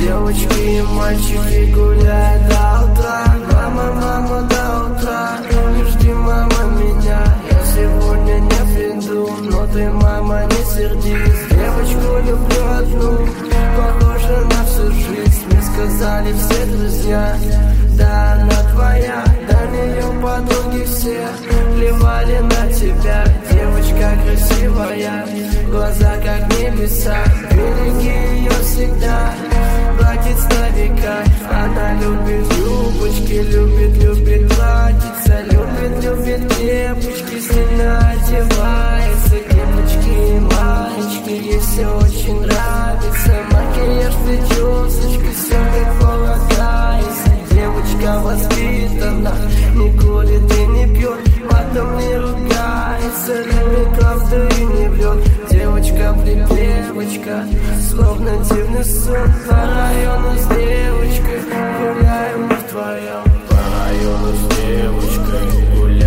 Девочки и мальчики гуляют до утра. Мама, мама, до утра. Не жди, мама, меня, я сегодня не приду. Но ты, мама, не сердись, девочку люблю одну, похожа на всю жизнь. Мне сказали все друзья, да она твоя. До нее подруги все плевали на тебя. Девочка красивая, глаза как небеса. Береги ее всегда, платит на века. Она любит юбочки, любит платьица, любит кепочки, стильно одевается. Девочки и мальчики, ей все очень нравится. Макияж, причесочка, все как полагается. Девочка воспитана, не курит и не пьет, потом не ругается, любит правду и не врет. Девочка, словно дивный сон. По району с девочкой гуляем мы вдвоем. По району с девочкой гуляем.